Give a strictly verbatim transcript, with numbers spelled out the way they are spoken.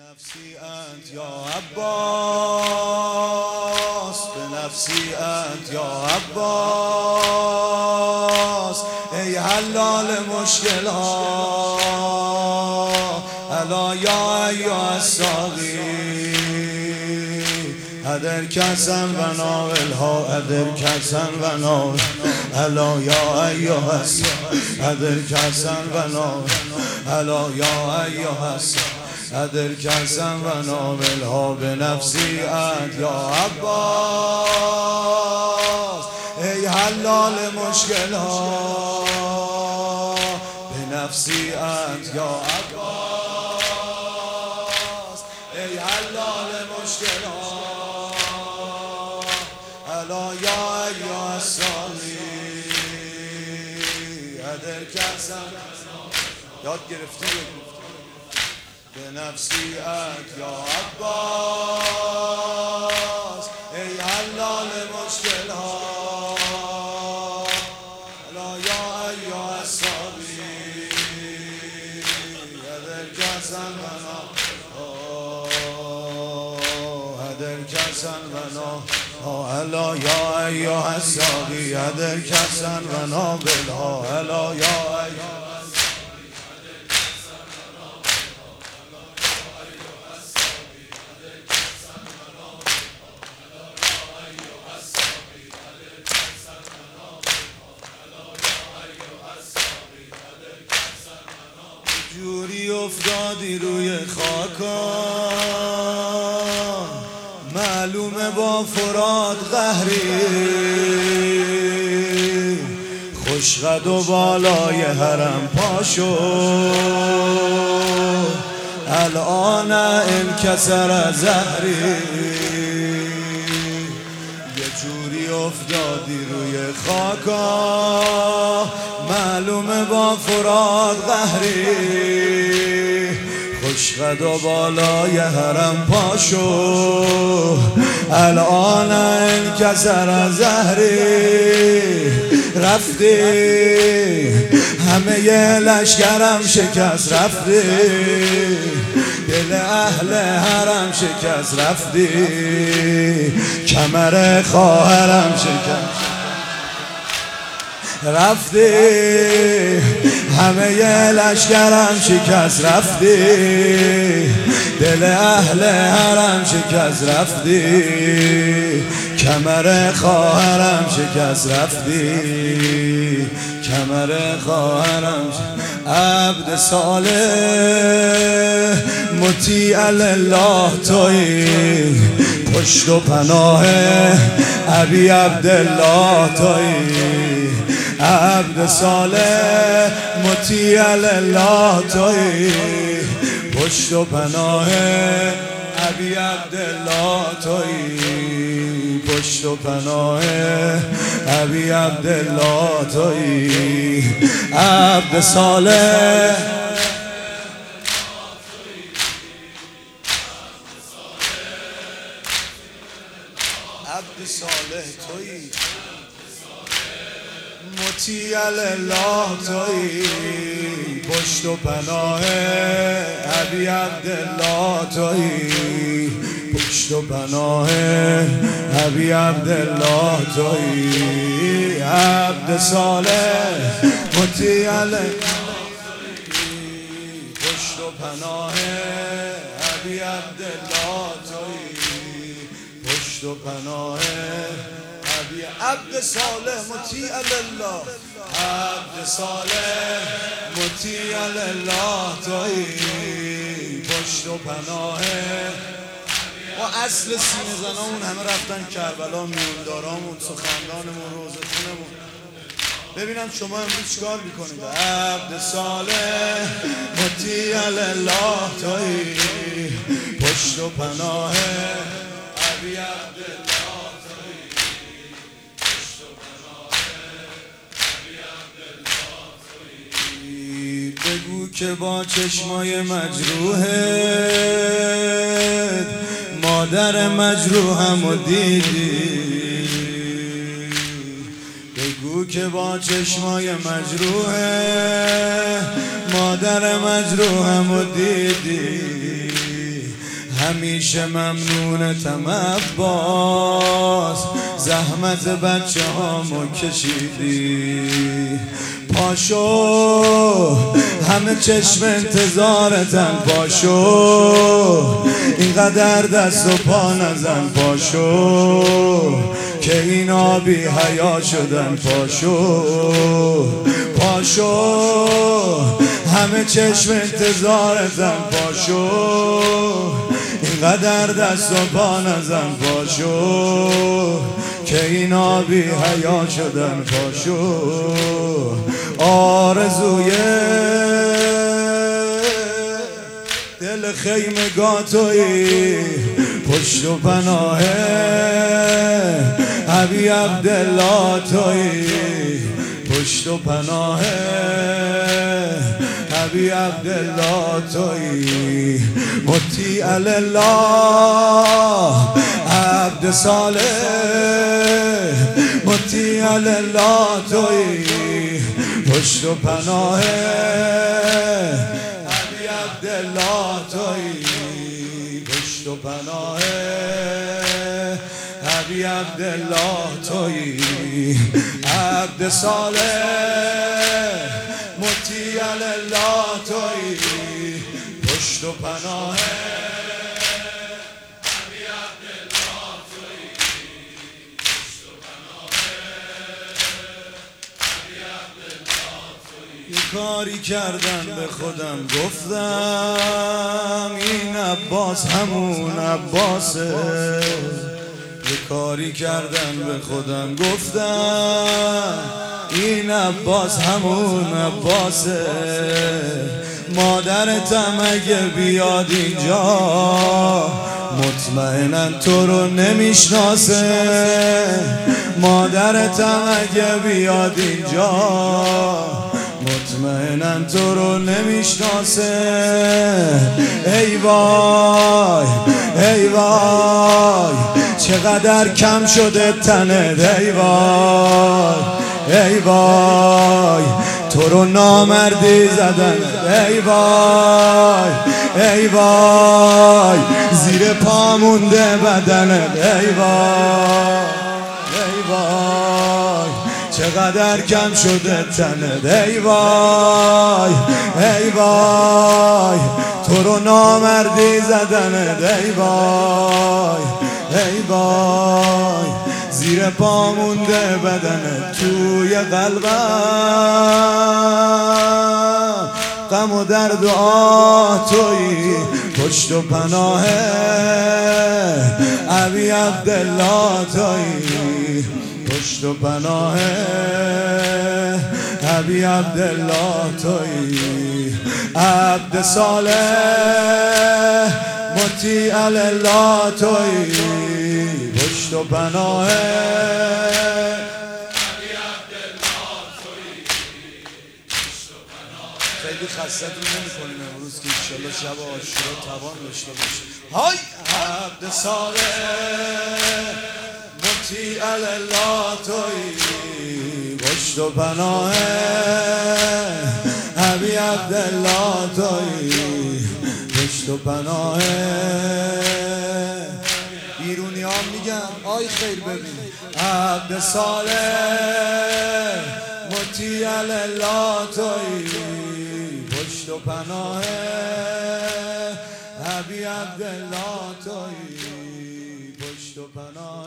نفسی انت یا عباس، به نفسی انت یا عباس، ای حلال مشکلات الا یا ایها الساقی ادر کسن و ناولها ادر کسن و ناول الا یا ایها الساقی ادر کسن و ناول الا یا ایها الساقی ادر کسن و ناولها به نفسی انت یا عباس، ای حلال مشکلات به نفسی انت یا عباس، ای حلال مشکلات الا یا ایها الساقی ادر کسن. یاد گرفتی به نفسی انت یا عباس، ای حلال مشکلات الا یا ایها الساقی ادر کسن و ناولها ادر کسن و ناولها الا یا ایها الساقی ادر کسن و ناولها الا یا ایها. جوری افتادی روی خاکان معلومه با فرات قهری، خوشقد و بالای حرم پاشو الان انکسر زهری. یه جوری افتادی روی خاکا معلومه با فرات قهری، خوشقد و بالای حرم پاشو الان انکسر زهری. رفتی همه ی لشکرم شکست، رفتی دل اهل حرم شکست، رفتی کمر خواهرم شکست، رفتی همه ی لشکرم شکست، رفتی دل اهل حرم شکست، رفتی کمر خواهرم شکست، رفتی کمر خواهرم شکست. عبد صالح مطیع لله تویی، پشت و پناه ابی عبدالله تویی. عبد صالح مطیع لله تویی، پشت و پناه ابی عبدالله تویی، پشت و پناه ابی عبدالله تویی. عبد صالح عبد صالح تویی، مطیع لله تویی، پشت و پناه ابی عبدالله تویی، پشت و پناه ابی عبدالله تویی. عبد صالح مطیع لله تویی، پشت و پناه ابی عبدالله تویی، پشت و پناه عبد صالح مطیع لله، عبد صالح مطیع لله تویی، پشت و پناه. ما اصل سینه زنامون همه رفتن کربلا، میوندارامون، سخنرانمون، روزخونمون. ببینم شما امروز چیکار میکنید. عبد صالح مطیع لله تویی، پشت و پناه ابی عبدالله. بگو که با چشمای مجروحت مادر مجروحمو دیدی، بگو که با چشمای مجروحت مادر مجروحمو دیدی. همیشه ممنونتم عباس، زحمت بچه هامو کشیدی. پاشو همه چشم انتظارتن، پاشو اینقدر دست و پا نزن، پاشو که اینا بی حیا شدن، پاشو پاشو همه چشم انتظارتن، پاشو اینقدر دست و پا نزن، پاشو که اینا بی حیا شدن، پاشو آرزوی دل خیمگاه تویی، پشت و پناه ابی عبدالله تویی، پشت و پناه ابی عبدالله تویی. مطیع الله عبد صالح، مطیع الله تویی، پشت و پناه ابی عبدالله تویی، پشت و پناه ابی عبدالله تویی. عبد صالح مطیع الله تویی، پشت و پناه ابی عبدالله تویی، پشت و پناه ابی عبدالله تویی. یه کاری کردم به خودم گفتم این عباس همون عباسه، یه کاری کردم به خودم گفتم این عباس همون عباسه. مادرتم اگه بیاد اینجا مطمئناً تو رو نمیشناسه، مادرتم اگه بیاد اینجا مطمئناً تو رو نمیشناسه. ای وای ای وای چقدر کم شده تنت، ای وای ای وای تو رو نامردی زدن، ای وای ای وای زیر پا مونده بدنت، ای وای ای وای چقدر کم شده تنت، ای وای ای وای تو رو نامردی زدنت، ای وای ای وای زیر پا مونده بدنت. توی قلبم غم و درد و آه تویی، پشت و پناه ابی عبدالله تویی، پشت و پناه ابی عبدالله تویی. عبد صالح مطیع الله تویی، پشت و پناه ابی عبدالله تویی، پشت و پناه. خیلی خستتون نمی‌کنیم امروز که انشالله شب عاشورا توان داشته باشیم. های عبد صالح مطیع الله تویی، پشت و پناه ابی عبدالله تویی، پشت و پناه. بیرونی ها میگن آی خیر ببین. عبد صالح مطیع الله تویی، پشت و پناه ابی عبدالله تویی، پشت و پناه